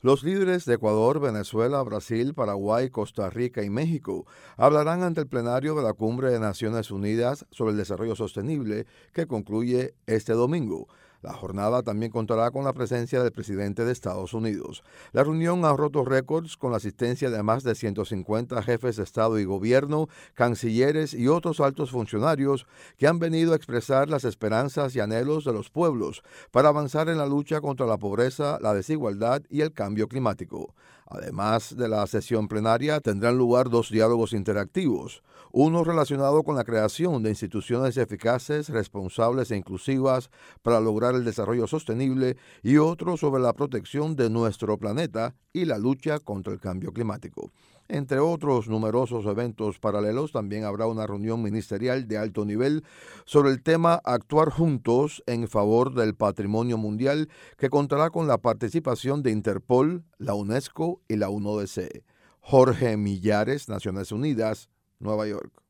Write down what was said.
Los líderes de Ecuador, Venezuela, Brasil, Paraguay, Costa Rica y México hablarán ante el plenario de la Cumbre de Naciones Unidas sobre el Desarrollo Sostenible que concluye este domingo. La jornada también contará con la presencia del presidente de Estados Unidos. La reunión ha roto récords con la asistencia de más de 150 jefes de Estado y Gobierno, cancilleres y otros altos funcionarios que han venido a expresar las esperanzas y anhelos de los pueblos para avanzar en la lucha contra la pobreza, la desigualdad y el cambio climático. Además de la sesión plenaria, tendrán lugar dos diálogos interactivos, uno relacionado con la creación de instituciones eficaces, responsables e inclusivas para lograr el desarrollo sostenible y otro sobre la protección de nuestro planeta y la lucha contra el cambio climático. Entre otros numerosos eventos paralelos, también habrá una reunión ministerial de alto nivel sobre el tema Actuar juntos en favor del patrimonio mundial, que contará con la participación de Interpol, la UNESCO y la UNODC. Jorge Millares, Naciones Unidas, Nueva York.